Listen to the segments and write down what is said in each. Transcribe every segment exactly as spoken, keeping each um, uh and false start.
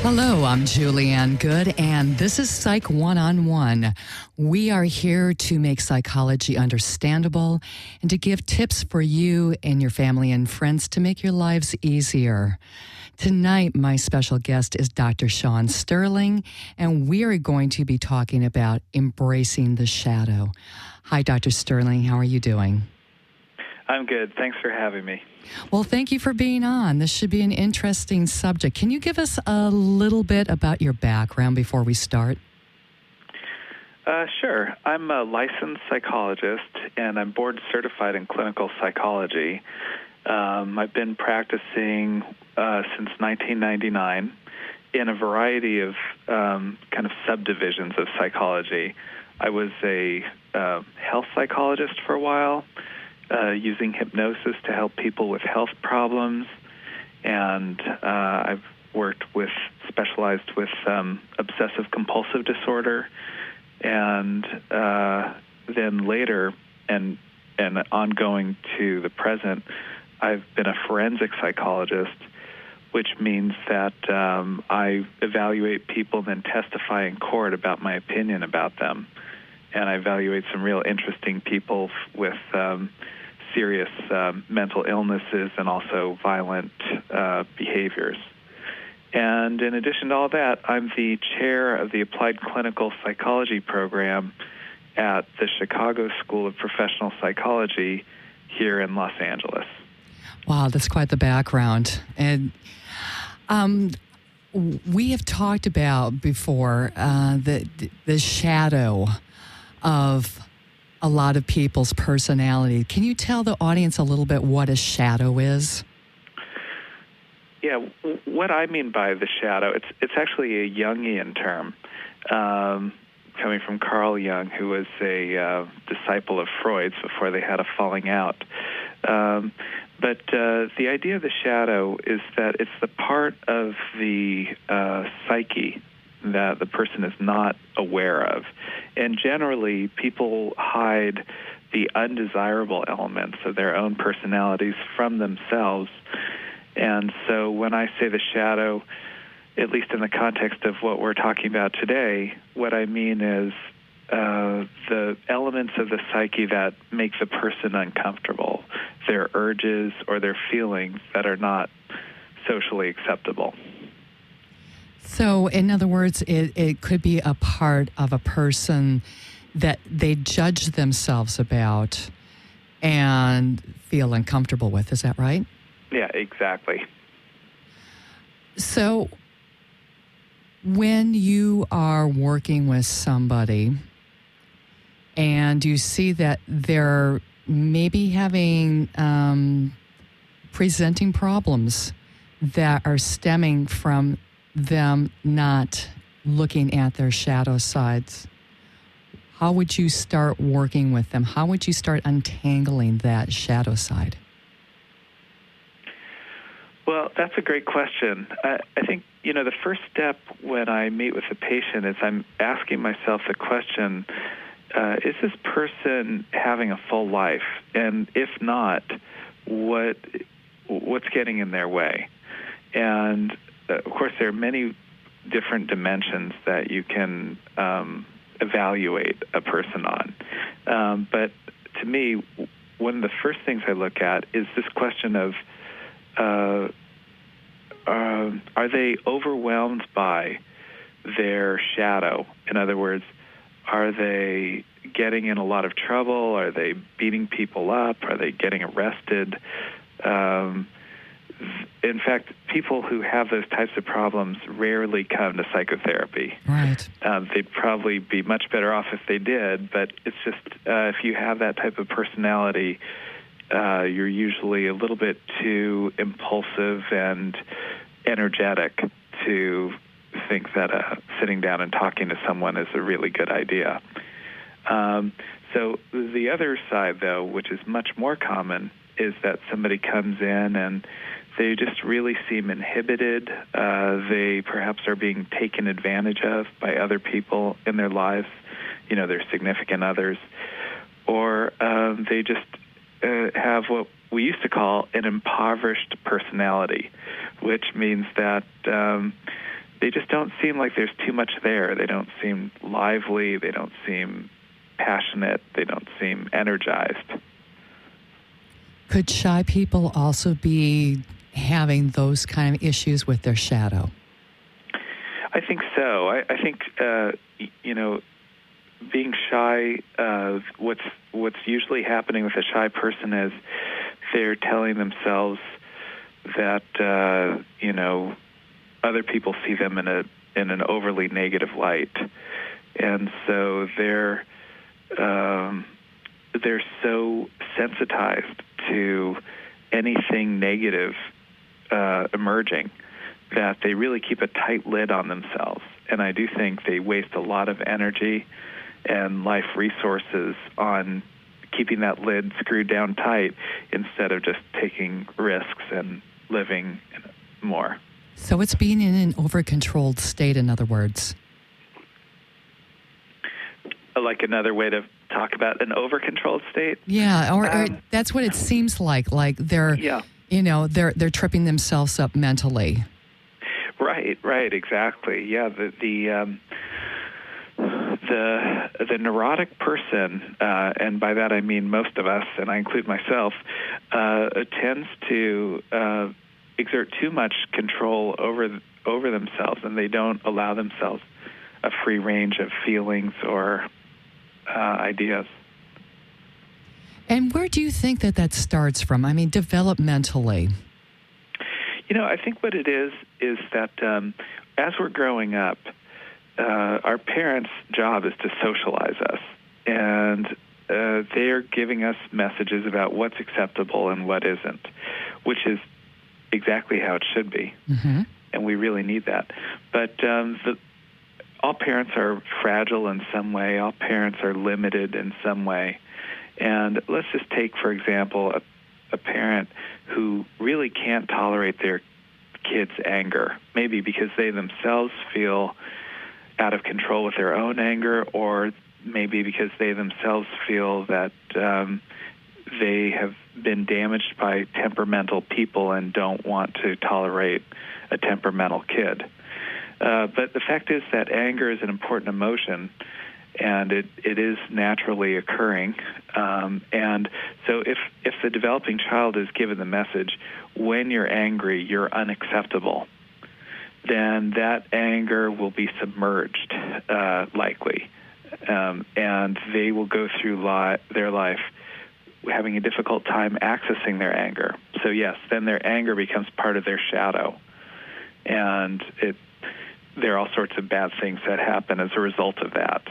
Hello, I'm Julianne Good, and this is Psych One-on-One. We are here to make psychology understandable and to give tips for you and your family and friends to make your lives easier. Tonight, my special guest is Doctor Sean Sterling, and we are going to be talking about embracing the shadow. Hi, Doctor Sterling. How are you doing? I'm good. Thanks for having me. Well, thank you for being on. This should be an interesting subject. Can you give us a little bit about your background before we start? Uh, sure. I'm a licensed psychologist, and I'm board certified in clinical psychology. Um, I've been practicing uh, since nineteen ninety-nine in a variety of um, kind of subdivisions of psychology. I was a uh, health psychologist for a while, Uh, using hypnosis to help people with health problems, and uh, I've worked with, specialized with um, obsessive-compulsive disorder, and uh, then later, and and ongoing to the present, I've been a forensic psychologist, which means that um, I evaluate people and then testify in court about my opinion about them, and I evaluate some real interesting people with um, serious uh, mental illnesses and also violent uh, behaviors. And in addition to all that, I'm the chair of the Applied Clinical Psychology program at the Chicago School of Professional Psychology here in Los Angeles. Wow, that's quite the background. And um, we have talked about before uh, the the shadow of a lot of people's personality. Can you tell the audience a little bit what a shadow is? Yeah, w- what I mean by the shadow, it's it's actually a Jungian term, um, coming from Carl Jung, who was a uh, disciple of Freud's before they had a falling out. Um, but uh, the idea of the shadow is that it's the part of the uh, psyche that the person is not aware of. And generally, people hide the undesirable elements of their own personalities from themselves. And so when I say the shadow, at least in the context of what we're talking about today, what I mean is uh, the elements of the psyche that make the person uncomfortable, their urges or their feelings that are not socially acceptable. So, in other words, it, it could be a part of a person that they judge themselves about and feel uncomfortable with. Is that right? Yeah, exactly. So, when you are working with somebody and you see that they're maybe having um, presenting problems that are stemming from them not looking at their shadow sides, how would you start working with them? How would you start untangling that shadow side? Well, that's a great question. I, I think, you know, the first step when I meet with a patient is I'm asking myself the question, uh, is this person having a full life? And if not, what what's getting in their way? And Uh, of course, there are many different dimensions that you can um, evaluate a person on. Um, but to me, one of the first things I look at is this question of, uh, uh, are they overwhelmed by their shadow? In other words, are they getting in a lot of trouble? Are they beating people up? Are they getting arrested? Um, In fact, people who have those types of problems rarely come to psychotherapy. Right. Um, they'd probably be much better off if they did, but it's just uh, if you have that type of personality, uh, you're usually a little bit too impulsive and energetic to think that uh, sitting down and talking to someone is a really good idea. Um, so the other side, though, which is much more common, is that somebody comes in and they just really seem inhibited. Uh, they perhaps are being taken advantage of by other people in their lives, you know, their significant others. Or um, they just uh, have what we used to call an impoverished personality, which means that um, they just don't seem like there's too much there. They don't seem lively. They don't seem passionate. They don't seem energized. Could shy people also be having those kind of issues with their shadow? I think so. I, I think, uh, you know, being shy, uh, what's what's usually happening with a shy person is they're telling themselves that, uh, you know, other people see them in a in an overly negative light, and so they're um, they're so sensitized to anything negative uh, emerging that they really keep a tight lid on themselves. And I do think they waste a lot of energy and life resources on keeping that lid screwed down tight instead of just taking risks and living more. So it's being in an over-controlled state, in other words. Like another way to talk about an over-controlled state? Yeah, or, um, or that's what it seems like. Like they're, yeah. you know, they're they're tripping themselves up mentally. Right, right, exactly. Yeah, the the um, the the neurotic person, uh, and by that I mean most of us, and I include myself, uh, tends to uh, exert too much control over over themselves, and they don't allow themselves a free range of feelings or uh, ideas. And where do you think that that starts from? I mean, developmentally. You know, I think what it is is that um, as we're growing up, uh, our parents' job is to socialize us, and uh, they are giving us messages about what's acceptable and what isn't, which is exactly how it should be, mm-hmm. and we really need that. But um, the, all parents are fragile in some way. All parents are limited in some way. And let's just take, for example, a, a parent who really can't tolerate their kids' anger, maybe because they themselves feel out of control with their own anger, or maybe because they themselves feel that um, they have been damaged by temperamental people and don't want to tolerate a temperamental kid. Uh, but the fact is that anger is an important emotion, and it, it is naturally occurring. Um, and so if, if the developing child is given the message, when you're angry, you're unacceptable, then that anger will be submerged, uh, likely. Um, and they will go through li- their life having a difficult time accessing their anger. So yes, then their anger becomes part of their shadow. And it, there are all sorts of bad things that happen as a result of that.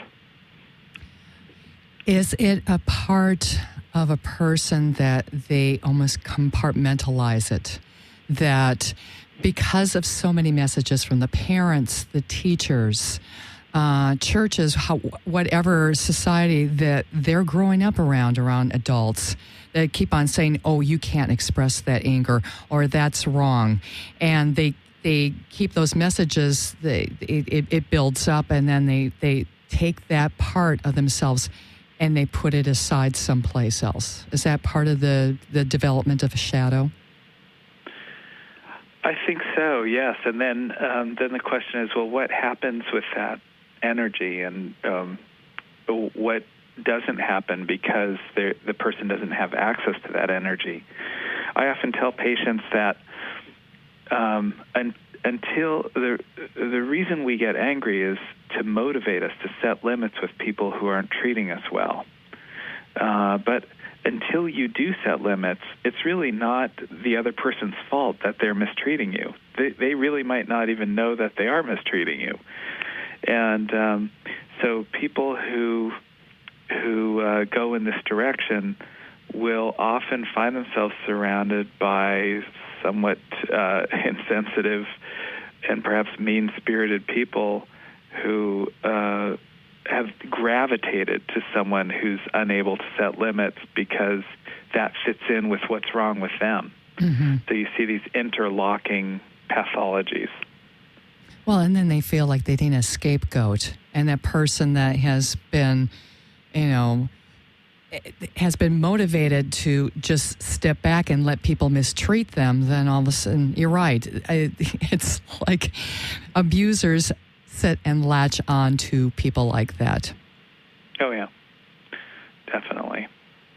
Is it a part of a person that they almost compartmentalize it? That because of so many messages from the parents, the teachers, uh, churches, how, whatever society that they're growing up around, around adults, that keep on saying, oh, you can't express that anger, or that's wrong. And they they keep those messages, they, it, it, it builds up, and then they, they take that part of themselves and they put it aside someplace else. Is that part of the, the development of a shadow? I think so, yes. And then um, then the question is, well, what happens with that energy, and um, what doesn't happen because the person doesn't have access to that energy? I often tell patients that um, un, until the the reason we get angry is to motivate us to set limits with people who aren't treating us well. Uh, but until you do set limits, it's really not the other person's fault that they're mistreating you. They, they really might not even know that they are mistreating you. And um, so people who who uh, go in this direction will often find themselves surrounded by somewhat uh, insensitive and perhaps mean-spirited people who uh, have gravitated to someone who's unable to set limits because that fits in with what's wrong with them. Mm-hmm. So you see these interlocking pathologies. Well, and then they feel like they need a scapegoat, and that person that has been, you know, has been motivated to just step back and let people mistreat them, then all of a sudden, you're right. It's like abusers sit and latch on to people like that. Oh, yeah, definitely.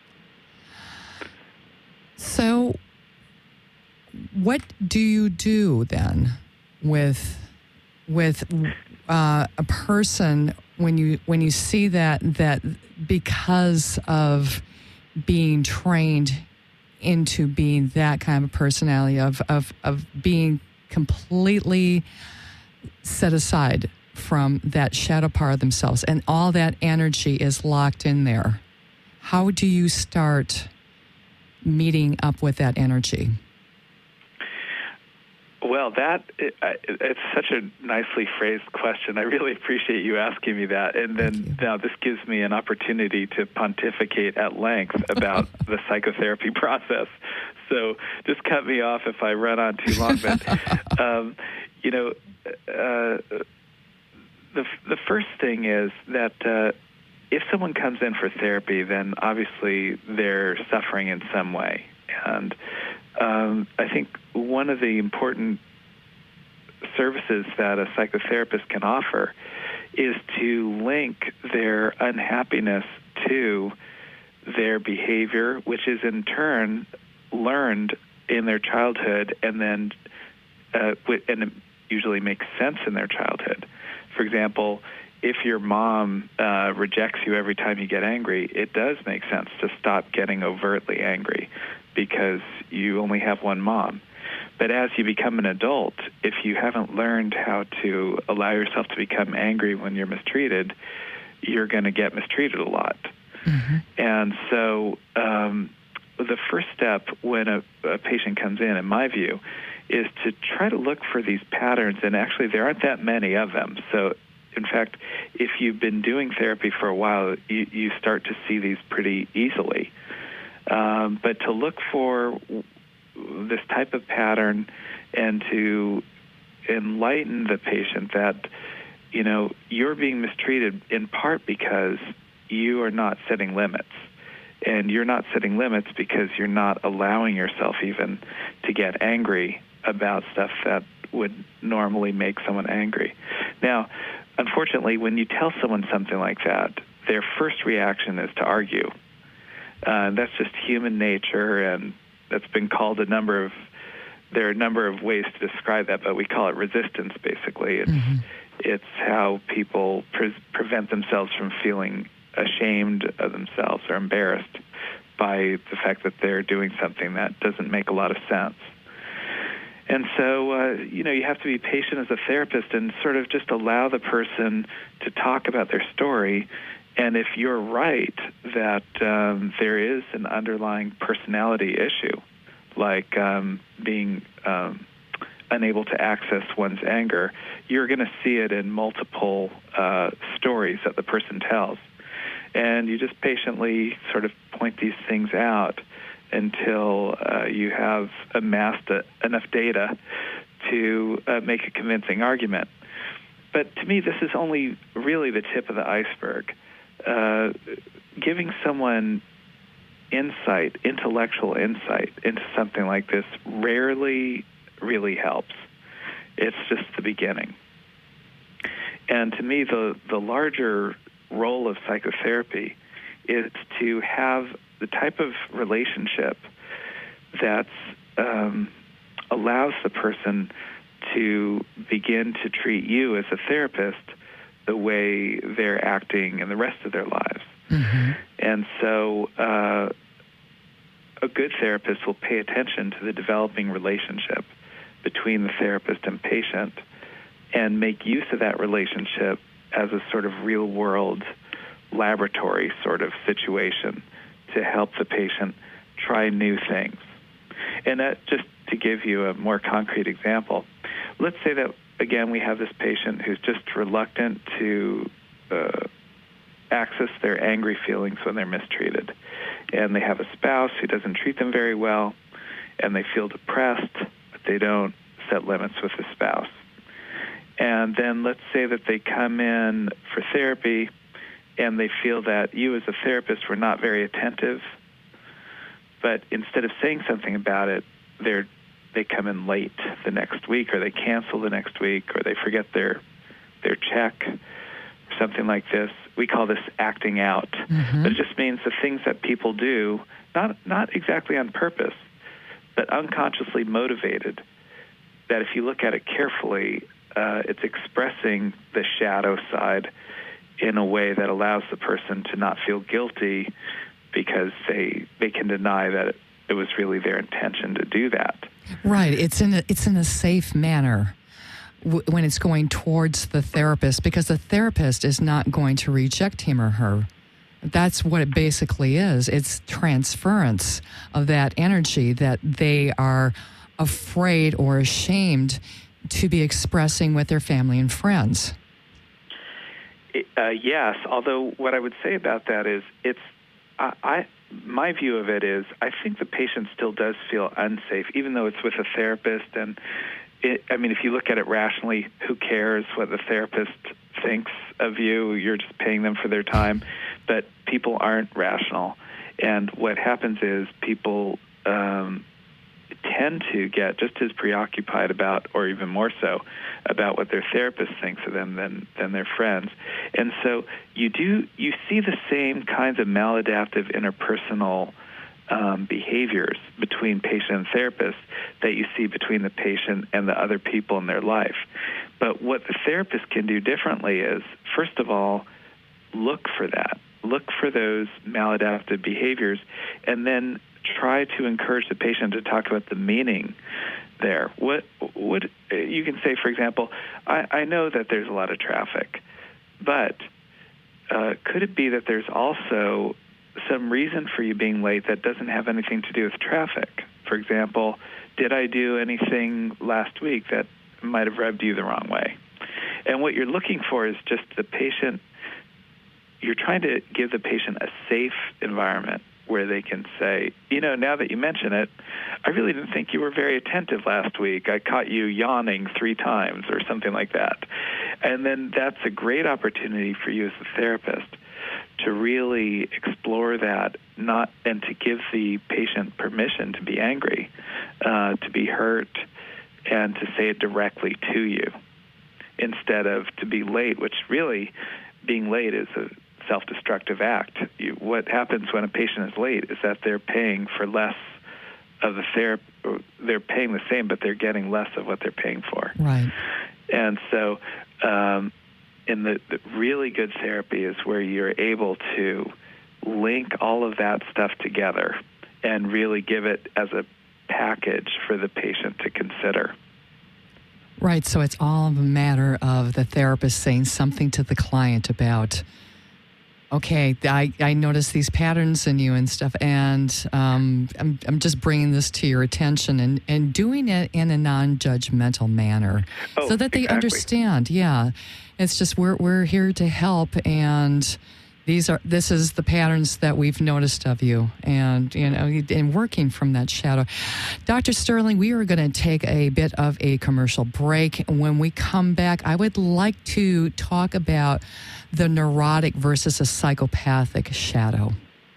So what do you do then with with uh, a person when you when you see that that because of being trained into being that kind of personality of of of being completely set aside from that shadow part of themselves, and all that energy is locked in there? How do you start meeting up with that energy? Well, that it, it's such a nicely phrased question. I really appreciate you asking me that. And then now this gives me an opportunity to pontificate at length about the psychotherapy process. So just cut me off if I run on too long. But, um, you know, uh, the, the first thing is that uh, if someone comes in for therapy, then obviously they're suffering in some way. And um, I think one of the important services that a psychotherapist can offer is to link their unhappiness to their behavior, which is in turn learned in their childhood, and then uh, and it usually makes sense in their childhood. For example, if your mom uh, rejects you every time you get angry, it does make sense to stop getting overtly angry because you only have one mom. But as you become an adult, if you haven't learned how to allow yourself to become angry when you're mistreated, you're going to get mistreated a lot. Mm-hmm. And so um, the first step when a, a patient comes in, in my view, is to try to look for these patterns, and actually there aren't that many of them. So in fact, if you've been doing therapy for a while, you, you start to see these pretty easily. Um, but to look for this type of pattern and to enlighten the patient that, you know, you're being mistreated in part because you are not setting limits. And you're not setting limits because you're not allowing yourself even to get angry about stuff that would normally make someone angry. Now, unfortunately, when you tell someone something like that, their first reaction is to argue. Uh, that's just human nature, and that's been called a number of, there are a number of ways to describe that, but we call it resistance, basically. It's, mm-hmm. it's how people pre- prevent themselves from feeling ashamed of themselves or embarrassed by the fact that they're doing something that doesn't make a lot of sense. And so, uh, you know, you have to be patient as a therapist and sort of just allow the person to talk about their story. And if you're right that um, there is an underlying personality issue, like um, being um, unable to access one's anger, you're going to see it in multiple uh, stories that the person tells. And you just patiently sort of point these things out until uh, you have amassed a, enough data to uh, make a convincing argument. But to me, this is only really the tip of the iceberg. Uh, giving someone insight, intellectual insight into something like this rarely really helps. It's just the beginning. And to me, the, the larger role of psychotherapy is to have the type of relationship that um, allows the person to begin to treat you as a therapist the way they're acting in the rest of their lives. Mm-hmm. And so uh, a good therapist will pay attention to the developing relationship between the therapist and patient and make use of that relationship as a sort of real-world laboratory sort of situation to help the patient try new things. And that, just to give you a more concrete example, let's say that, again, we have this patient who's just reluctant to uh, access their angry feelings when they're mistreated. And they have a spouse who doesn't treat them very well, and they feel depressed, but they don't set limits with the spouse. And then let's say that they come in for therapy, and they feel that you as a therapist were not very attentive. But instead of saying something about it, they're they come in late the next week, or they cancel the next week, or they forget their their check, or something like this. We call this acting out. Mm-hmm. But it just means the things that people do, not not exactly on purpose, but unconsciously motivated, that if you look at it carefully, uh, it's expressing the shadow side in a way that allows the person to not feel guilty because they they can deny that it, it was really their intention to do that. Right. It's in a, it's in a safe manner w- when it's going towards the therapist, because the therapist is not going to reject him or her. That's what it basically is. It's transference of that energy that they are afraid or ashamed to be expressing with their family and friends. Uh, yes, although what I would say about that is it's I, I my view of it is I think the patient still does feel unsafe, even though it's with a therapist. And it, I mean, if you look at it rationally, who cares what the therapist thinks of you? You're just paying them for their time. But people aren't rational. And what happens is people um, tend to get just as preoccupied about, or even more so, about what their therapist thinks of them than, than their friends. And so you do you see the same kinds of maladaptive interpersonal um, behaviors between patient and therapist that you see between the patient and the other people in their life. But what the therapist can do differently is, first of all, look for that. Look for those maladaptive behaviors, and then try to encourage the patient to talk about the meaning there. What what you can say, for example, I, I know that there's a lot of traffic, but uh, could it be that there's also some reason for you being late that doesn't have anything to do with traffic? For example, did I do anything last week that might have rubbed you the wrong way? And what you're looking for is just the patient. You're trying to give the patient a safe environment where they can say, you know, now that you mention it, I really didn't think you were very attentive last week. I caught you yawning three times or something like that. And then that's a great opportunity for you as a therapist to really explore that, not and to give the patient permission to be angry, uh, to be hurt, and to say it directly to you instead of to be late, which really being late is a self-destructive act. You, what happens when a patient is late is that they're paying for less of the therapy. They're paying the same, but they're getting less of what they're paying for. Right. And so, um, in the, the really good therapy is where you're able to link all of that stuff together and really give it as a package for the patient to consider. Right. So it's all a matter of the therapist saying something to the client about, okay, I, I noticed these patterns in you and stuff, and um, I'm I'm just bringing this to your attention and, and doing it in a non-judgmental manner, oh, so that they exactly. understand. Yeah, it's just we're we're here to help, and these are this is the patterns that we've noticed of you, and you know, and working from that shadow. Doctor Sterling, we are going to take a bit of a commercial break. When we come back, I would like to talk about the neurotic versus a psychopathic shadow.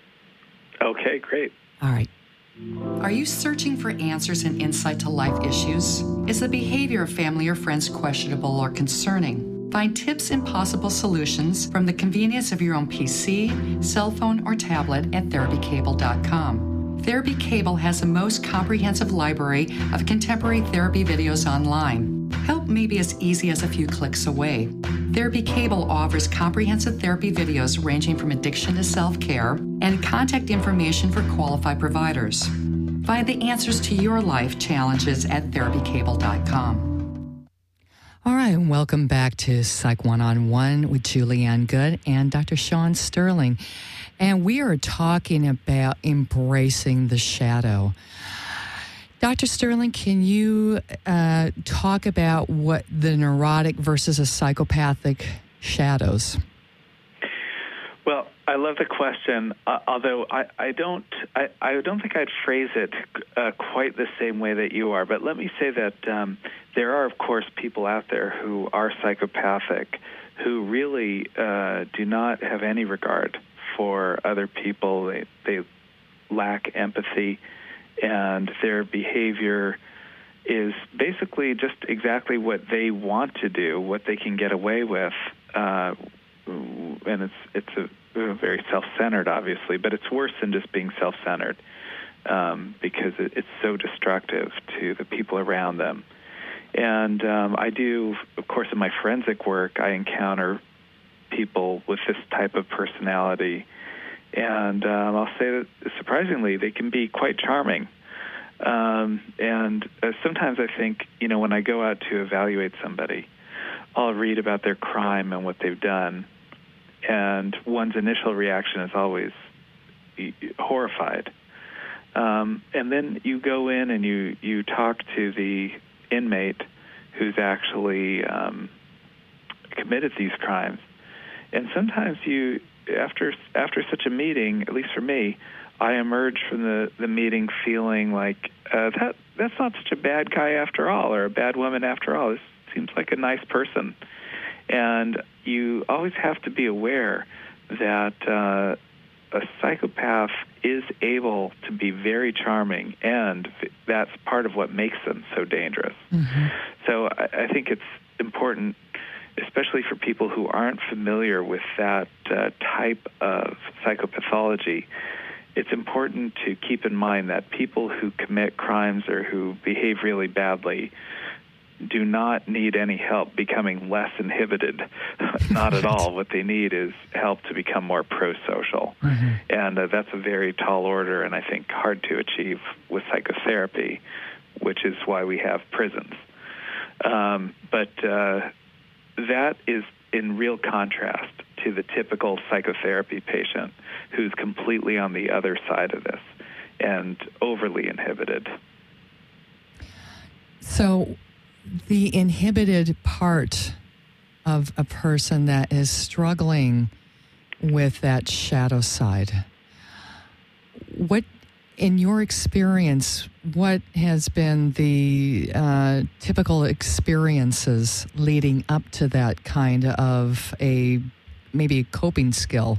Okay, great. All right. Are you searching for answers and insight to life issues? Is the behavior of family or friends questionable or concerning? Find tips and possible solutions from the convenience of your own P C, cell phone, or tablet at therapy cable dot com. Therapy Cable has the most comprehensive library of contemporary therapy videos online. Help may be as easy as a few clicks away. Therapy Cable offers comprehensive therapy videos ranging from addiction to self-care and contact information for qualified providers. Find the answers to your life challenges at therapy cable dot com. All right, and welcome back to Psych one-on-one with Julianne Good and Doctor Sean Sterling. And we are talking about embracing the shadow. Doctor Sterling, can you uh, talk about what the neurotic versus a psychopathic shadows? Well, I love the question, uh, although I, I don't I, I don't think I'd phrase it uh, quite the same way that you are. But let me say that um, there are, of course, people out there who are psychopathic, who really uh, do not have any regard for other people. They, they lack empathy, and their behavior is basically just exactly what they want to do, what they can get away with, uh, and it's it's a very self-centered, obviously, but it's worse than just being self-centered um, because it, it's so destructive to the people around them. And um, I do, of course, in my forensic work, I encounter people with this type of personality, and um, I'll say that surprisingly, they can be quite charming. Um, and uh, sometimes I think, you know, when I go out to evaluate somebody, I'll read about their crime and what they've done, and one's initial reaction is always horrified. Um, and then you go in and you, you talk to the inmate who's actually um, committed these crimes. And sometimes you, after after such a meeting, at least for me, I emerge from the, the meeting feeling like, uh, that that's not such a bad guy after all, or a bad woman after all. This seems like a nice person. And you always have to be aware that uh, a psychopath is able to be very charming, and that's part of what makes them so dangerous. Mm-hmm. So I, I think it's important, especially for people who aren't familiar with that uh, type of psychopathology, it's important to keep in mind that people who commit crimes or who behave really badly do not need any help becoming less inhibited. Not at all. What they need is help to become more pro-social. Mm-hmm. And uh, that's a very tall order, and I think hard to achieve with psychotherapy, which is why we have prisons. Um, but uh, that is in real contrast to the typical psychotherapy patient who's completely on the other side of this and overly inhibited. So the inhibited part of a person that is struggling with that shadow side, what, in your experience, what has been the uh, typical experiences leading up to that kind of a maybe a coping skill?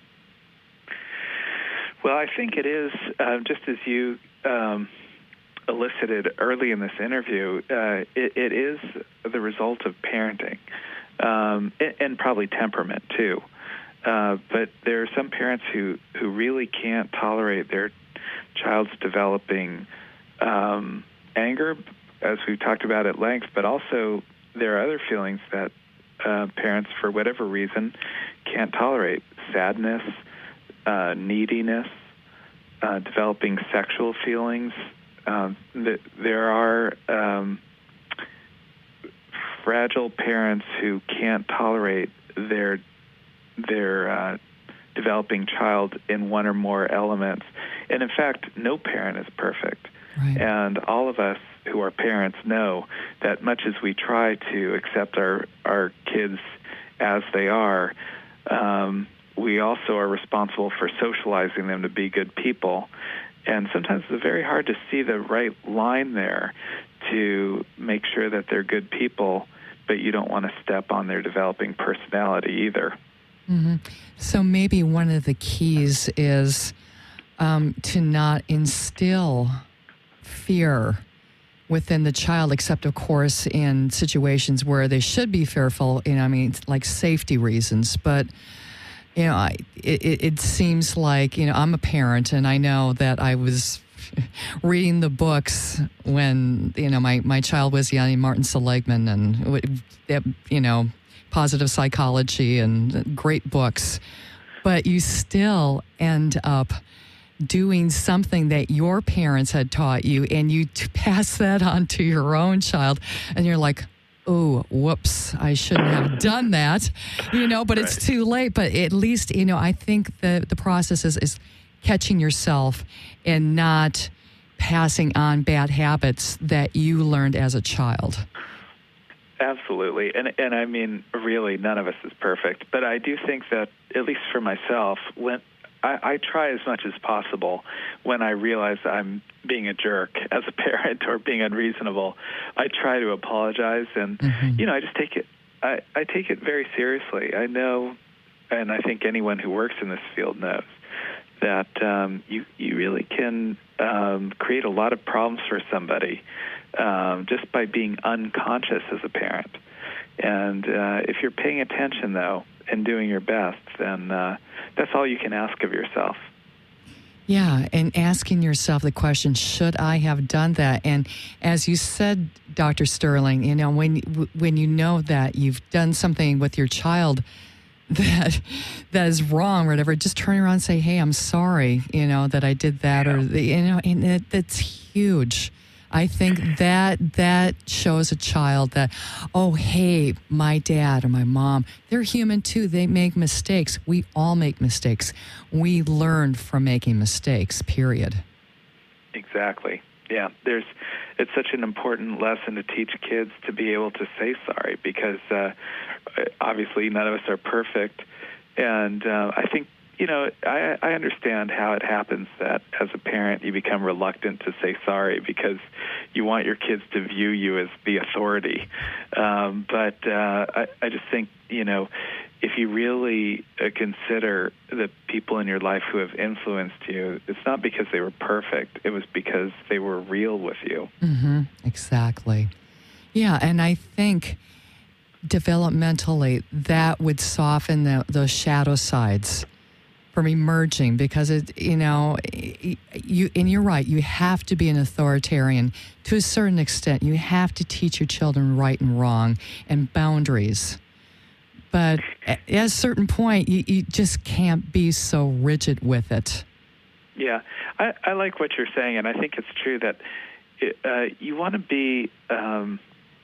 Well, I think it is, uh, just as you um, elicited early in this interview, uh, it, it is the result of parenting, um, and, and probably temperament, too. Uh, but there are some parents who, who really can't tolerate their child's developing um, anger, as we've talked about at length, but also there are other feelings that uh, parents, for whatever reason, can't tolerate. Sadness, uh, neediness, uh, developing sexual feelings. Um, th- there are um, fragile parents who can't tolerate their their uh, developing child in one or more elements. And in fact, no parent is perfect. Right. And all of us who are parents know that much as we try to accept our, our kids as they are, um, we also are responsible for socializing them to be good people. And sometimes it's very hard to see the right line there to make sure that they're good people, but you don't want to step on their developing personality either. Mm-hmm. So maybe one of the keys is um, to not instill fear within the child, except, of course, in situations where they should be fearful, you know, I mean, like safety reasons. But, you know, I, it, it seems like, you know, I'm a parent, and I know that I was reading the books when, you know, my, my child was young, Martin Seligman, and, you know, Positive Psychology and great books. But you still end up doing something that your parents had taught you, and you t- pass that on to your own child, and you're like, oh, whoops, I shouldn't have done that, you know, but right. It's too late. But at least, you know, I think the, the process is, is catching yourself and not passing on bad habits that you learned as a child. absolutely. And and I mean, really, none of us is perfect. But I do think that, at least for myself, when I, I try as much as possible when I realize I'm being a jerk as a parent or being unreasonable, I try to apologize. And, mm-hmm. you know, I just take it, I, I take it very seriously. I know, and I think anyone who works in this field knows, that um, you, you really can um, create a lot of problems for somebody um, just by being unconscious as a parent. And uh, if you're paying attention, though, and doing your best, then uh, that's all you can ask of yourself. Yeah, and asking yourself the question, should I have done that? And as you said, Doctor Sterling, you know, when when you know that you've done something with your child that that is wrong or whatever, just turn around and say, hey, I'm sorry, you know, that I did that. Yeah. Or, you know, and that, that's huge. I think that that shows a child that, oh, hey, my dad or my mom, they're human too. They make mistakes. We all make mistakes. We learn from making mistakes, period. Exactly. Yeah, there's. It's such an important lesson to teach kids to be able to say sorry, because uh, obviously none of us are perfect. And uh, I think, you know, I, I understand how it happens that as a parent you become reluctant to say sorry because you want your kids to view you as the authority. Um, but uh, I, I just think, you know, if you really uh, consider the people in your life who have influenced you, it's not because they were perfect. It was because they were real with you. Mm-hmm. Exactly. Yeah, and I think developmentally that would soften the, those shadow sides from emerging, because it, you know, you, and you're right, you have to be an authoritarian to a certain extent. You have to teach your children right and wrong and boundaries. But at a certain point, you, you just can't be so rigid with it. Yeah, I, I like what you're saying, and I think it's true that it, uh, you want to be, um,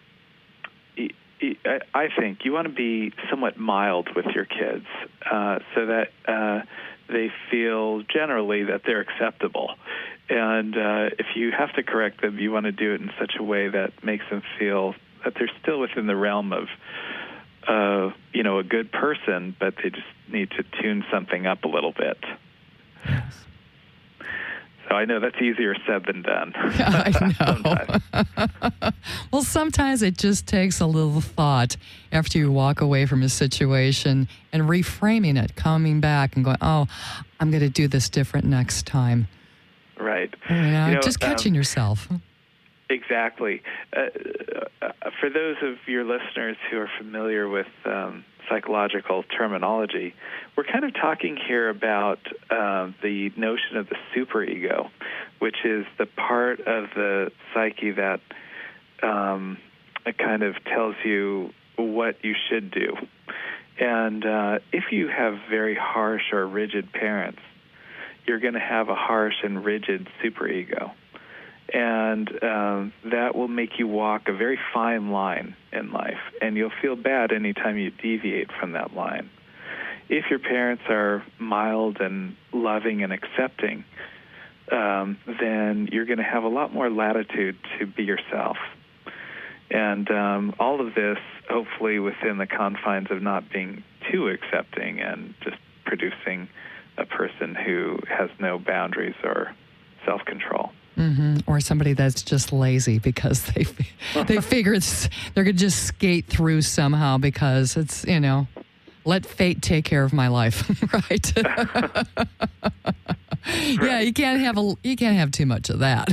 I think you want to be somewhat mild with your kids uh, so that uh, they feel generally that they're acceptable. And uh, if you have to correct them, you want to do it in such a way that makes them feel that they're still within the realm of, uh, you know, a good person, but they just need to tune something up a little bit. Yes. So I know that's easier said than done. I know. Well, sometimes it just takes a little thought after you walk away from a situation and reframing it, coming back and going, oh, I'm going to do this different next time. Right. You know, you know, just catching um, yourself. Exactly. Uh, uh, for those of your listeners who are familiar with um, psychological terminology, we're kind of talking here about uh, the notion of the superego, which is the part of the psyche that um, kind of tells you what you should do. And uh, if you have very harsh or rigid parents, you're going to have a harsh and rigid superego. And um, that will make you walk a very fine line in life, and you'll feel bad anytime you deviate from that line. If your parents are mild and loving and accepting, um, then you're going to have a lot more latitude to be yourself. And um, all of this, hopefully, within the confines of not being too accepting and just producing a person who has no boundaries or self-control. Mm-hmm. Or somebody that's just lazy because they they figure it's, they're going to just skate through somehow because it's, you know, let fate take care of my life, right? Right. Yeah, you can't have a you can't have too much of that.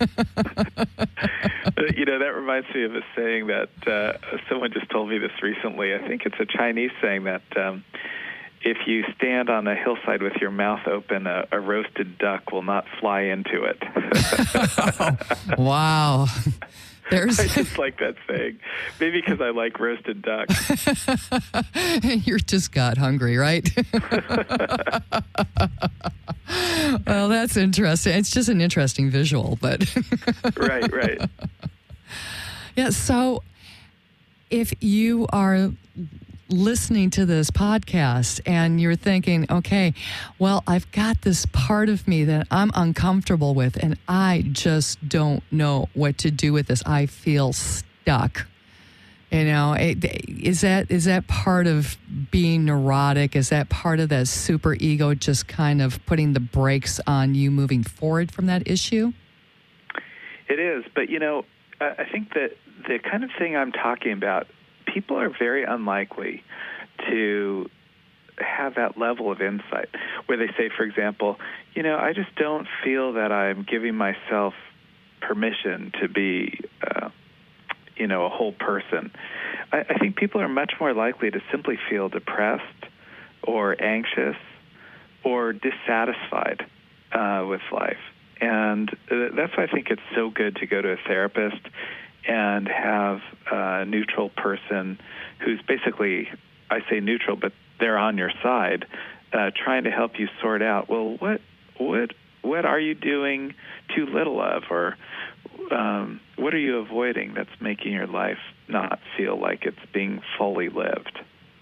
You know, that reminds me of a saying that uh, someone just told me this recently. I think it's a Chinese saying that um, if you stand on a hillside with your mouth open, a, a roasted duck will not fly into it. Oh, wow. There's... I just like that saying. Maybe because I like roasted duck. You just got hungry, right? Well, that's interesting. It's just an interesting visual, but... Right, right. Yeah, so if you are listening to this podcast and you're thinking, okay, well, I've got this part of me that I'm uncomfortable with and I just don't know what to do with this. I feel stuck. You know, it, is that is that part of being neurotic? Is that part of that super ego just kind of putting the brakes on you moving forward from that issue? It is, but you know, I think that the kind of thing I'm talking about, people are very unlikely to have that level of insight where they say, for example, you know, I just don't feel that I'm giving myself permission to be uh, you know, a whole person. I, I think people are much more likely to simply feel depressed or anxious or dissatisfied uh, with life. And uh, that's why I think it's so good to go to a therapist and have a neutral person who's basically, I say neutral, but they're on your side, uh, trying to help you sort out, well, what what what are you doing too little of, or um, what are you avoiding that's making your life not feel like it's being fully lived?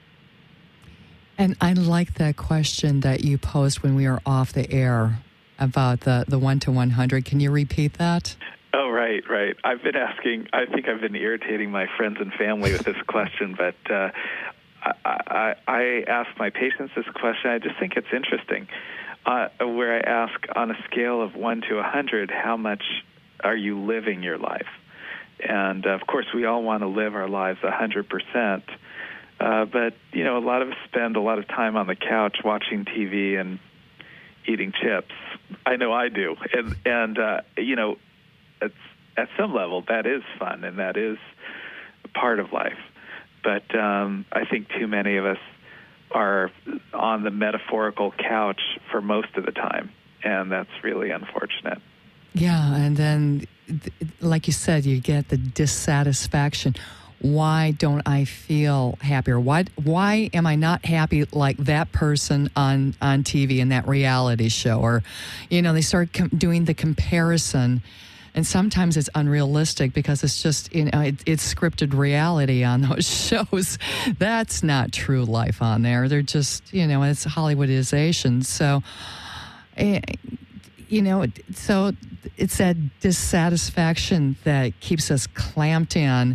And I like that question that you posed when we were off the air about the, the one to one hundred. Can you repeat that? Oh, right, right. I've been asking, I think I've been irritating my friends and family with this question, but uh, I, I, I ask my patients this question. I just think it's interesting, uh, where I ask on a scale of one to one hundred, how much are you living your life? And, uh, of course, we all want to live our lives one hundred percent. Uh, but, you know, a lot of us spend a lot of time on the couch watching T V and eating chips. I know I do. And, and uh, you know, it's, at some level, that is fun, and that is part of life. But um, I think too many of us are on the metaphorical couch for most of the time, and that's really unfortunate. Yeah, and then, like you said, you get the dissatisfaction. Why don't I feel happier? Why why am I not happy like that person on, on T V in that reality show? Or, you know, they start com- doing the comparison, and sometimes it's unrealistic because it's just, you know, it, it's scripted reality on those shows. That's not true life on there. They're just, you know, it's Hollywoodization. So, uh, you know, so it's that dissatisfaction that keeps us clamped in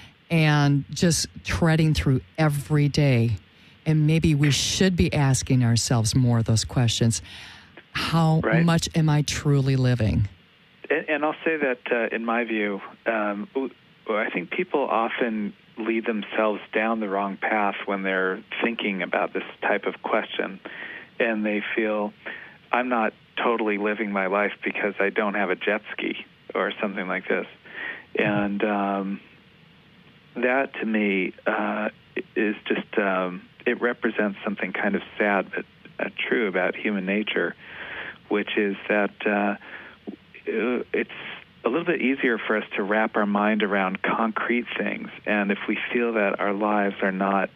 and just treading through every day. And maybe we should be asking ourselves more of those questions. How right. much am I truly living? And, and I'll say that, uh, in my view, um, I think people often lead themselves down the wrong path when they're thinking about this type of question. And they feel, I'm not totally living my life because I don't have a jet ski or something like this. And um, that, to me, uh, is just, um, it represents something kind of sad but uh, true about human nature, which is that uh, it's a little bit easier for us to wrap our mind around concrete things. And if we feel that our lives are not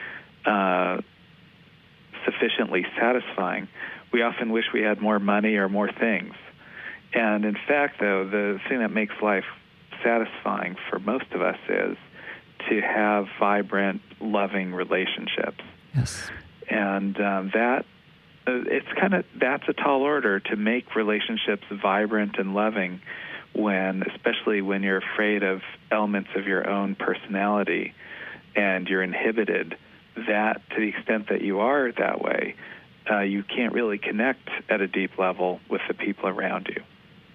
uh, sufficiently satisfying, we often wish we had more money or more things. And in fact, though, the thing that makes life satisfying for most of us is to have vibrant, loving relationships. Yes. And um, that, uh, it's kind of, that's a tall order to make relationships vibrant and loving when, especially when you're afraid of elements of your own personality and you're inhibited, that to the extent that you are that way, uh, you can't really connect at a deep level with the people around you.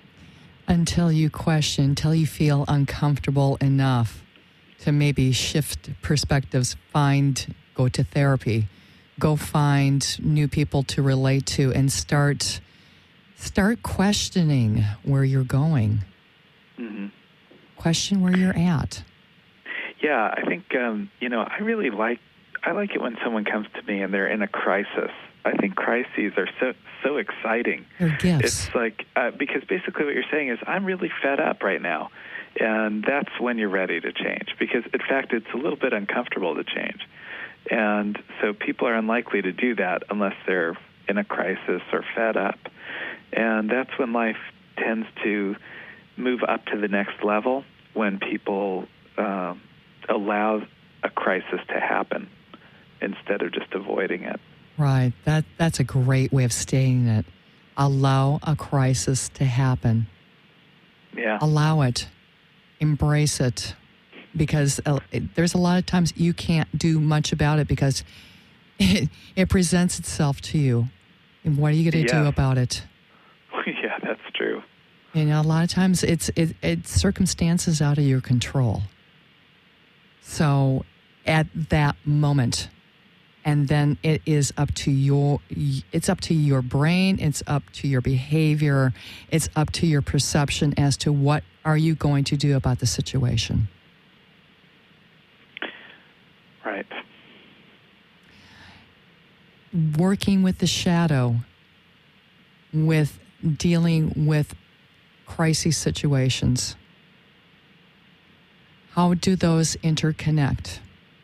Until you question, until you feel uncomfortable enough to maybe shift perspectives, find, go to therapy, go find new people to relate to, and start start questioning where you're going. Mm-hmm. Question where you're at. Yeah, I think um, you know, I really like I like it when someone comes to me and they're in a crisis. I think crises are so so exciting. They're gifts. It's like uh, because basically what you're saying is, I'm really fed up right now. And that's when you're ready to change, because, in fact, it's a little bit uncomfortable to change. And so people are unlikely to do that unless they're in a crisis or fed up. And that's when life tends to move up to the next level, when people uh, allow a crisis to happen instead of just avoiding it. Right. That That's a great way of stating it. Allow a crisis to happen. Yeah. Allow it. Embrace it. because uh, it, there's a lot of times you can't do much about it because it, it presents itself to you. And what are you going to Yeah. do about it? Yeah, that's true. You know, a lot of times it's it, it's circumstances out of your control. So at that moment, and then it is up to your it's up to your brain, it's up to your behavior, it's up to your perception as to what are you going to do about the situation. Right. Working with the shadow, with dealing with crisis situations. How do those interconnect?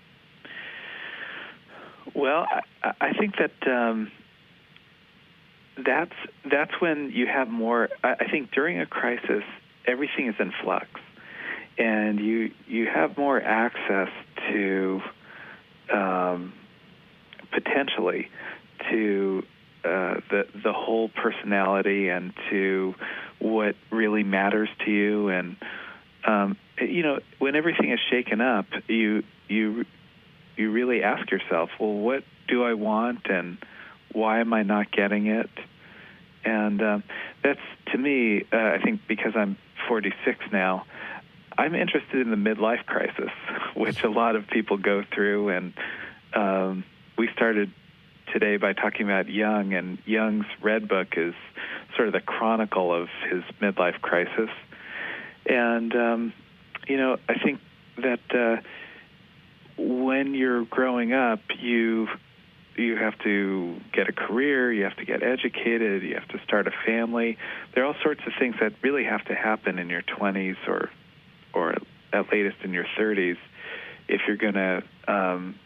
Well, I, I think that um, that's that's when you have more. I, I think during a crisis, everything is in flux, and you you have more access to um, potentially to uh, the the whole personality and to what really matters to you. And um, you know, when everything is shaken up, you you. you really ask yourself, well, what do I want and why am I not getting it? And um, that's, to me, uh, I think because I'm forty-six now, I'm interested in the midlife crisis, which a lot of people go through. And um, we started today by talking about Jung, and Jung's Red Book is sort of the chronicle of his midlife crisis. And, um, you know, I think that uh, when you're growing up, you you have to get a career, you have to get educated, you have to start a family. There are all sorts of things that really have to happen in your twenties or or at latest in your thirties if you're going to um,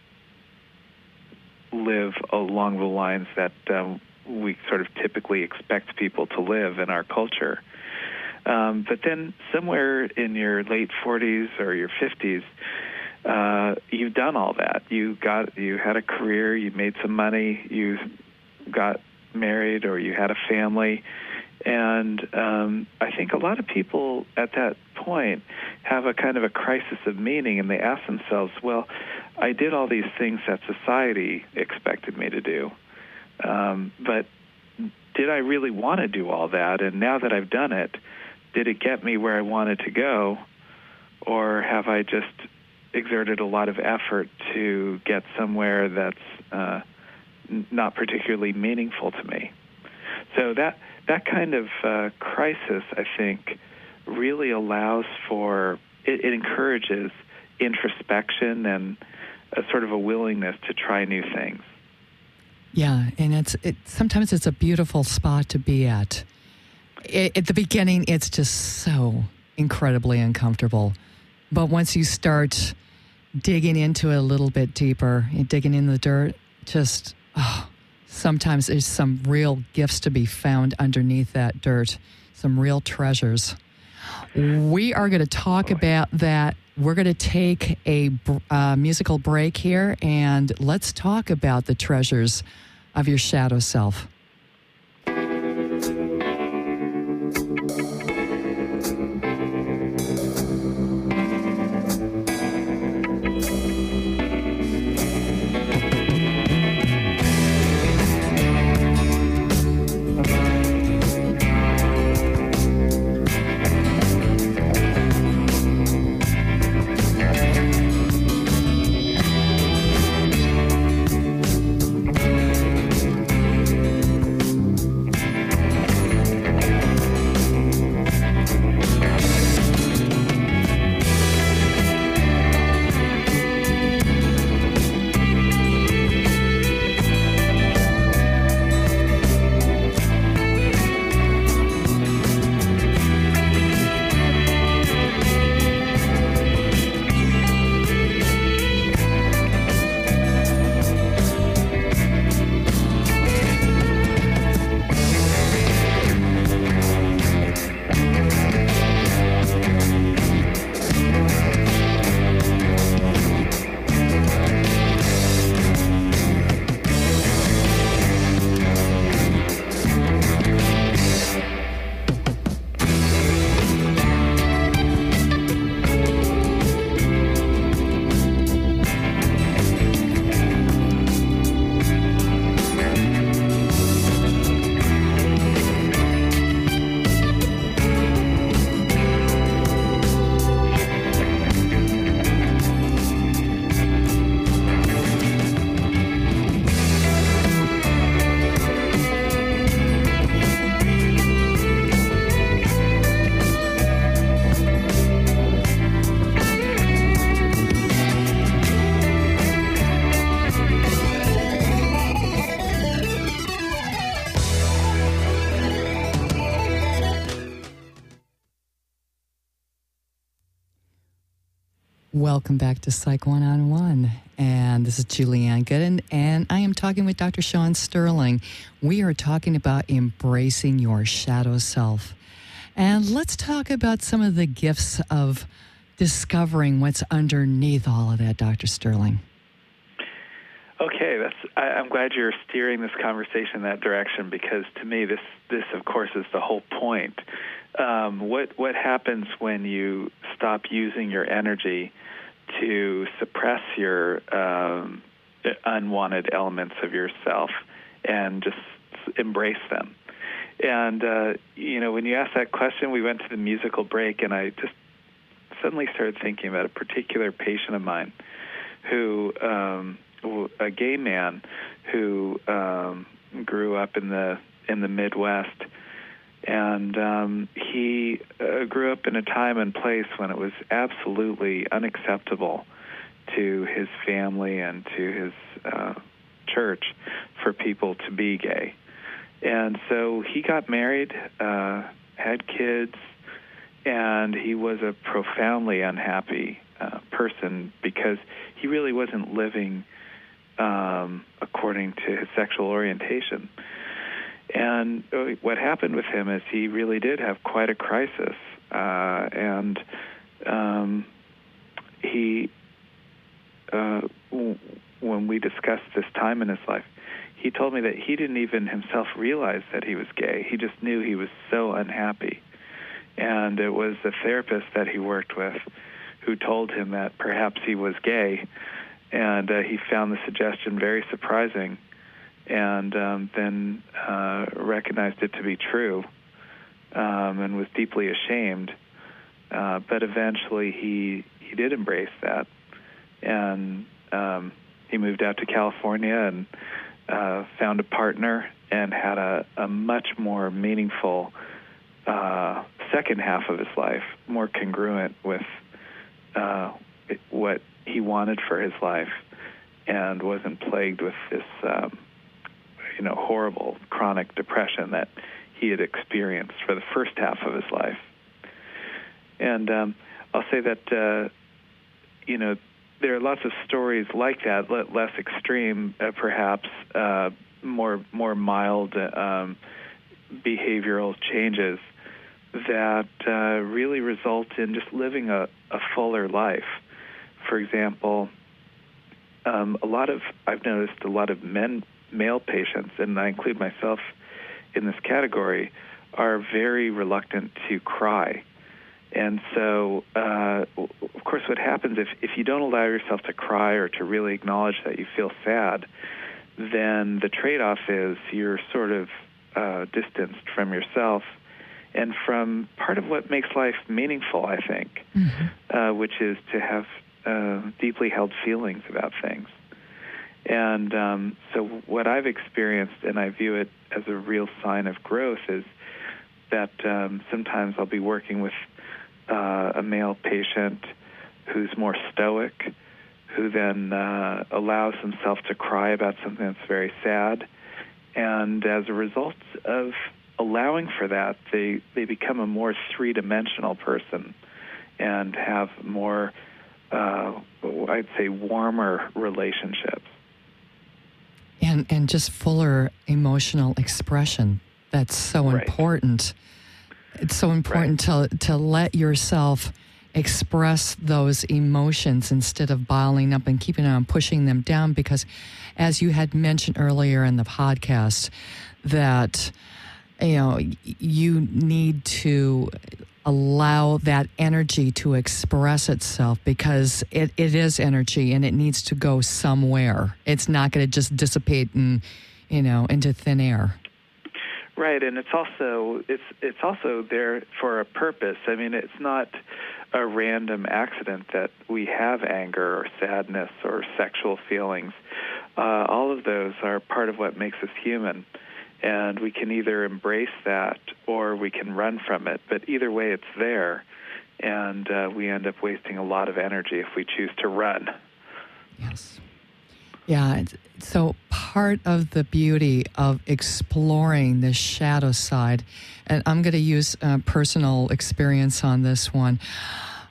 live along the lines that um, we sort of typically expect people to live in our culture. Um, but then somewhere in your late forties or your fifties, Uh, you've done all that. You got, you had a career, you made some money, you got married, or you had a family, and um, I think a lot of people at that point have a kind of a crisis of meaning, and they ask themselves, "Well, I did all these things that society expected me to do, um, but did I really want to do all that? And now that I've done it, did it get me where I wanted to go, or have I just exerted a lot of effort to get somewhere that's uh, n- not particularly meaningful to me?" So that that kind of uh, crisis, I think, really allows for, it, it encourages introspection and a sort of a willingness to try new things. Yeah, and it's it. Sometimes it's a beautiful spot to be at. It, at the beginning, it's just so incredibly uncomfortable. But once you start digging into it a little bit deeper, and digging in the dirt, just, oh, sometimes there's some real gifts to be found underneath that dirt, some real treasures. We are going to talk about that. We're going to take a uh, musical break here, and let's talk about the treasures of your shadow self. Welcome back to Psych one-on-one. And this is Julianne Gooden, and I am talking with Doctor Sean Sterling. We are talking about embracing your shadow self. And let's talk about some of the gifts of discovering what's underneath all of that, Doctor Sterling. Okay, that's. I, I'm glad you're steering this conversation in that direction, because to me, this, this of course, is the whole point. Um, what what happens when you stop using your energy to suppress your um, unwanted elements of yourself and just embrace them? And uh, you know, when you asked that question, we went to the musical break, and I just suddenly started thinking about a particular patient of mine who. Um, a gay man who um, grew up in the in the Midwest, and um, he uh, grew up in a time and place when it was absolutely unacceptable to his family and to his uh, church for people to be gay. And so he got married, uh, had kids, and he was a profoundly unhappy uh, person because he really wasn't living Um, according to his sexual orientation. And what happened with him is he really did have quite a crisis. Uh, and um, he, uh, w- when we discussed this time in his life, he told me that he didn't even himself realize that he was gay. He just knew he was so unhappy. And it was the therapist that he worked with who told him that perhaps he was gay. And uh, he found the suggestion very surprising, and um, then uh, recognized it to be true, um, and was deeply ashamed. Uh, but eventually, he he did embrace that, and um, he moved out to California and uh, found a partner and had a, a much more meaningful uh, second half of his life, more congruent with uh, what he wanted for his life, and wasn't plagued with this, um, you know, horrible chronic depression that he had experienced for the first half of his life. And um, I'll say that, uh, you know, there are lots of stories like that, less extreme, uh, perhaps, uh, more more mild um, behavioral changes that uh, really result in just living a, a fuller life. For example, um, a lot of, I've noticed a lot of men, male patients, and I include myself in this category, are very reluctant to cry. And so, uh, of course, what happens if, if you don't allow yourself to cry or to really acknowledge that you feel sad, then the trade-off is you're sort of uh, distanced from yourself and from part of what makes life meaningful, I think, mm-hmm. uh, which is to have Uh, deeply held feelings about things. And um, so what I've experienced, and I view it as a real sign of growth, is that um, sometimes I'll be working with uh, a male patient who's more stoic, who then uh, allows himself to cry about something that's very sad. And as a result of allowing for that, they, they become a more three-dimensional person and have more Uh, I'd say warmer relationships. And and just fuller emotional expression. That's so right. important. It's so important right. to to let yourself express those emotions instead of bottling up and keeping on pushing them down, because as you had mentioned earlier in the podcast, that you know you need to allow that energy to express itself, because it, it is energy and it needs to go somewhere. It's not going to just dissipate and, you know, into thin air. Right, and it's also it's it's also there for a purpose. I mean, it's not a random accident that we have anger or sadness or sexual feelings. Uh, all of those are part of what makes us human. And we can either embrace that or we can run from it. But either way, it's there. And uh, we end up wasting a lot of energy if we choose to run. Yes. Yeah. So part of the beauty of exploring the shadow side, and I'm going to use uh, personal experience on this one.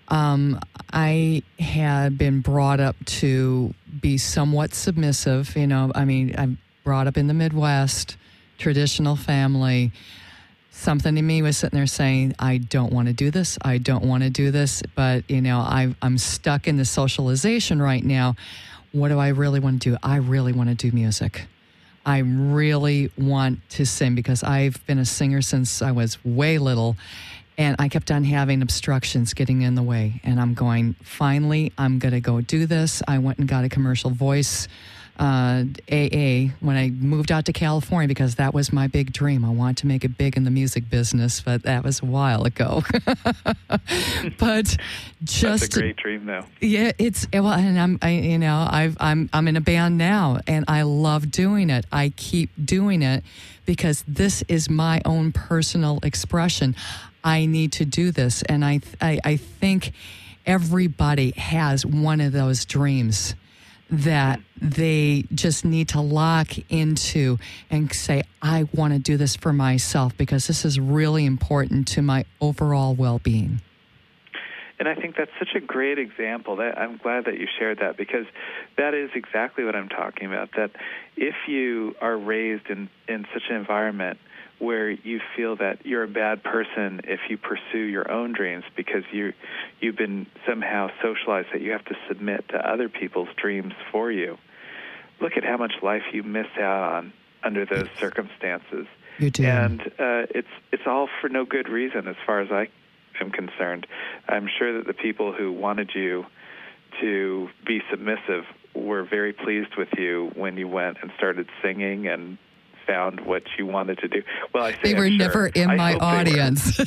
Um, I had been brought up to be somewhat submissive. You know, I mean, I'm brought up in the Midwest, traditional family. Something in me was sitting there saying, I don't want to do this. I don't want to do this. But, you know, I, I'm stuck in the socialization right now. What do I really want to do? I really want to do music. I really want to sing because I've been a singer since I was way little. And I kept on having obstructions getting in the way. And I'm going, finally, I'm going to go do this. I went and got a commercial voice uh, A A when I moved out to California because that was my big dream. I wanted to make it big in the music business, but that was a while ago. But just That's a great dream, though. Yeah, it's well, and I'm, I, you know, I've, I'm, I'm in a band now, and I love doing it. I keep doing it because this is my own personal expression. I need to do this, and I, I, I think everybody has one of those dreams that they just need to lock into and say, I want to do this for myself because this is really important to my overall well-being. And I think that's such a great example. That I'm glad that you shared that because that is exactly what I'm talking about, that if you are raised in, in such an environment where you feel that you're a bad person if you pursue your own dreams because you, you've been somehow socialized that you have to submit to other people's dreams for you. Look at how much life you miss out on under those circumstances. You do. And uh, it's it's all for no good reason as far as I am concerned. I'm sure that the people who wanted you to be submissive were very pleased with you when you went and started singing and found what you wanted to do. Well, I say they were I'm never sure. in I my hope audience.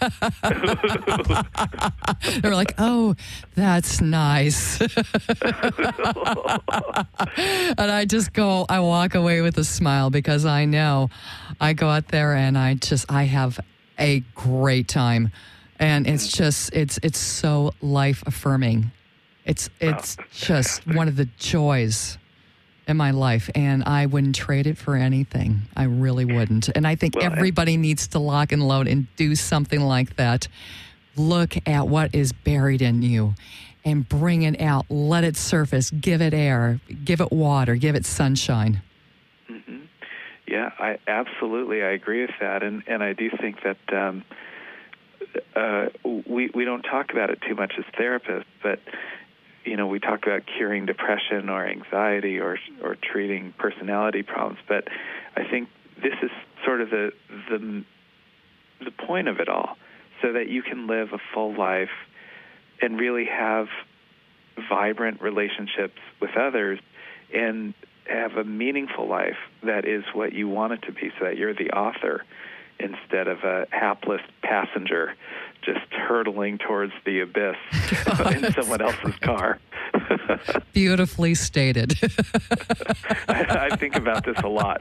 They, they were like, "Oh, that's nice," and I just go. I walk away with a smile because I know I go out there and I just I have a great time, and it's just it's it's so life affirming. It's it's Oh. just one of the joys in my life, and I wouldn't trade it for anything. I really wouldn't. And I think Well, everybody needs to lock and load and do something like that. Look at what is buried in you and bring it out. Let it surface. Give it air. Give it water. Give it sunshine. Mm-hmm. Yeah, I absolutely I agree with that, and and I do think that um, uh, we we don't talk about it too much as therapists, but you know, we talk about curing depression or anxiety or or treating personality problems, but I think this is sort of the the the point of it all, so that you can live a full life and really have vibrant relationships with others and have a meaningful life that is what you want it to be, so that you're the author instead of a hapless passenger just hurtling towards the abyss in someone else's car. Beautifully stated. I, I think about this a lot.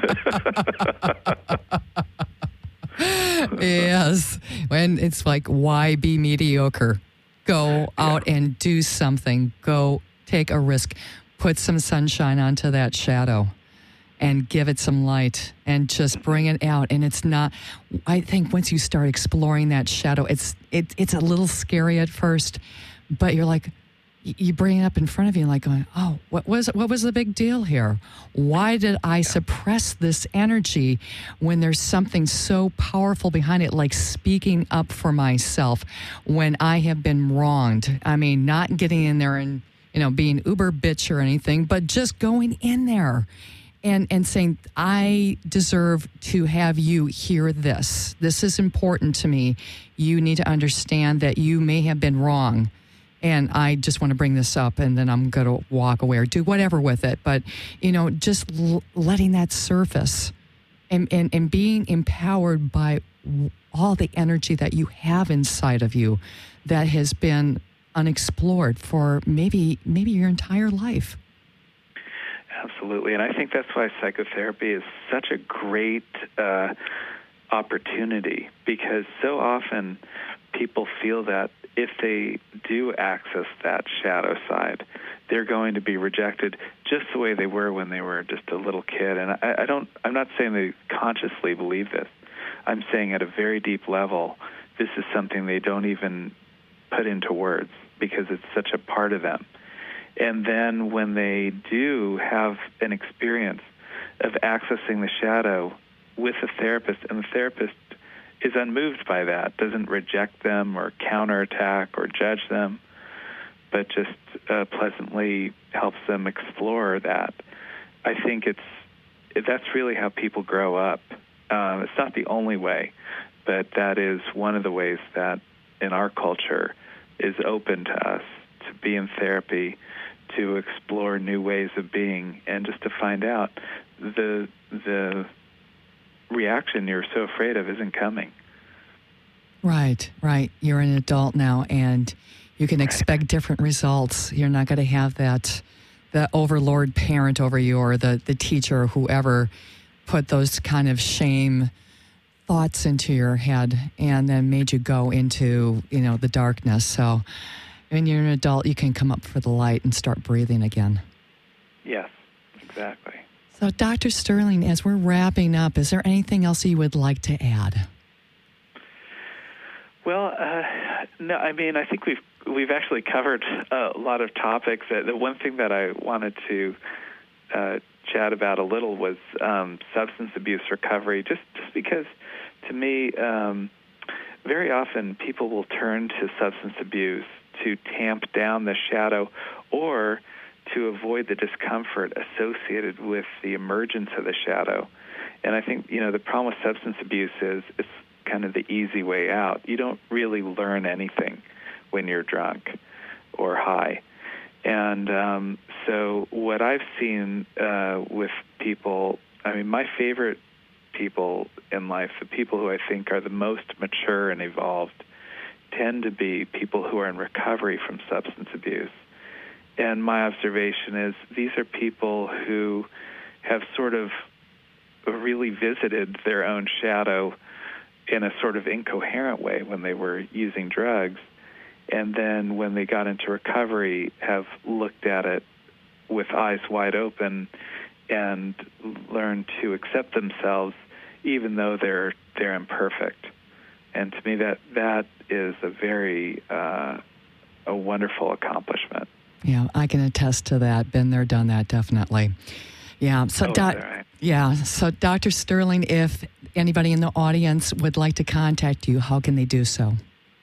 Yes. When it's like, why be mediocre? Go out Yeah. and do something. Go take a risk. Put some sunshine onto that shadow and give it some light and just bring it out. And it's not, I think once you start exploring that shadow, it's it, it's a little scary at first, but you're like, you bring it up in front of you and like going, oh, what was what was the big deal here? Why did I suppress this energy when there's something so powerful behind it, like speaking up for myself when I have been wronged? I mean, not getting in there and, you know, being uber bitch or anything, but just going in there and, and saying, I deserve to have you hear this. This is important to me. You need to understand that you may have been wrong. And I just want to bring this up, and then I'm going to walk away or do whatever with it. But, you know, just l- letting that surface and, and, and being empowered by w- all the energy that you have inside of you that has been unexplored for maybe maybe your entire life. Absolutely. And I think that's why psychotherapy is such a great uh, opportunity, because so often people feel that if they do access that shadow side, they're going to be rejected just the way they were when they were just a little kid. And I, I don't, I'm not saying they consciously believe this. I'm saying at a very deep level, this is something they don't even put into words because it's such a part of them. And then when they do have an experience of accessing the shadow with a therapist, and the therapist is unmoved by that, doesn't reject them or counterattack or judge them, but just uh, pleasantly helps them explore that, I think it's that's really how people grow up. Um, it's not the only way, but that is one of the ways that in our culture is open to us to be in therapy, to explore new ways of being, and just to find out the the reaction you're so afraid of isn't coming. Right, right. You're an adult now, and you can expect different results. You're not going to have that the overlord parent over you or the, the teacher or whoever put those kind of shame thoughts into your head and then made you go into, you know, the darkness. So when you're an adult, you can come up for the light and start breathing again. Yes, exactly. So Doctor Sterling, as we're wrapping up, is there anything else you would like to add? Well, uh, no, I mean, I think we've we've actually covered a lot of topics. Uh, the one thing that I wanted to uh, chat about a little was um, substance abuse recovery, just, just because, to me, um, very often people will turn to substance abuse to tamp down the shadow or to avoid the discomfort associated with the emergence of the shadow. And I think, you know, the problem with substance abuse is it's kind of the easy way out. You don't really learn anything when you're drunk or high. And um, so what I've seen uh, with people, I mean, my favorite people in life, the people who I think are the most mature and evolved, tend to be people who are in recovery from substance abuse. And my observation is these are people who have sort of really visited their own shadow in a sort of incoherent way when they were using drugs, and then when they got into recovery have looked at it with eyes wide open and learned to accept themselves even though they're they're imperfect. And to me that that is a very uh, a wonderful accomplishment. Yeah, I can attest to that. Been there, done that, definitely. Yeah. So, oh, doc, right. yeah. So, Doctor Sterling, if anybody in the audience would like to contact you, how can they do so?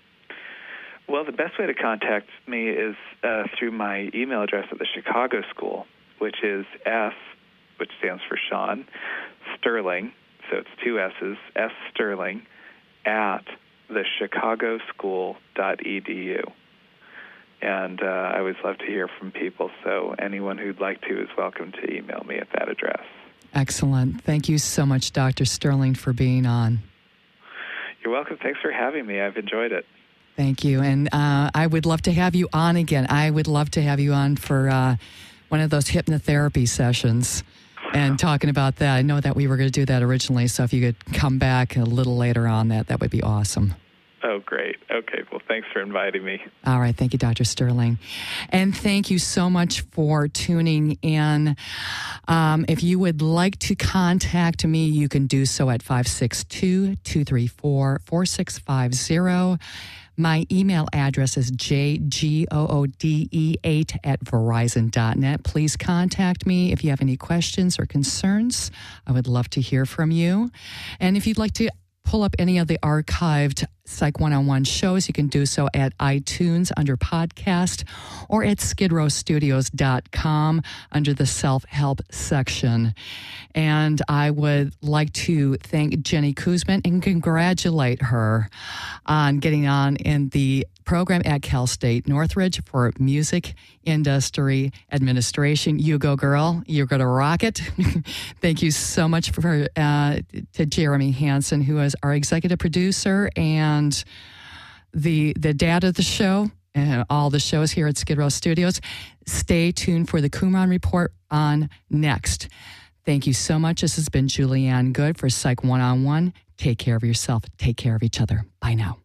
Well, the best way to contact me is uh, through my email address at the Chicago School, which is S, which stands for Sean, Sterling, so it's two S's, S Sterling, at the chicago school dot e d u. And uh, I always love to hear from people, so anyone who'd like to is welcome to email me at that address. Excellent. Thank you so much, Doctor Sterling, for being on. You're welcome. Thanks for having me. I've enjoyed it. Thank you. And uh, I would love to have you on again. I would love to have you on for uh, one of those hypnotherapy sessions and talking about that. I know that we were going to do that originally, so if you could come back a little later on that, that would be awesome. Oh, great. Okay, well, thanks for inviting me. All right. Thank you, Doctor Sterling. And thank you so much for tuning in. Um, if you would like to contact me, you can do so at five six two, two three four, four six five zero. My email address is j g o o d e eight at verizon dot net. Please contact me if you have any questions or concerns. I would love to hear from you. And if you'd like to pull up any of the archived Psych one-on-one shows, you can do so at iTunes under podcast or at skid row studios dot com under the self-help section. And I would like to thank Jenny Kuzman and congratulate her on getting on in the program at Cal State Northridge for Music Industry Administration. You go, girl. You're going to rock it. Thank you so much for uh, to Jeremy Hansen, who is our executive producer and the the dad of the show and all the shows here at Skid Row Studios. Stay tuned for the Qumran Report on next. Thank you so much. This has been Julianne Good for Psych one-on-one. Take care of yourself. Take care of each other. Bye now.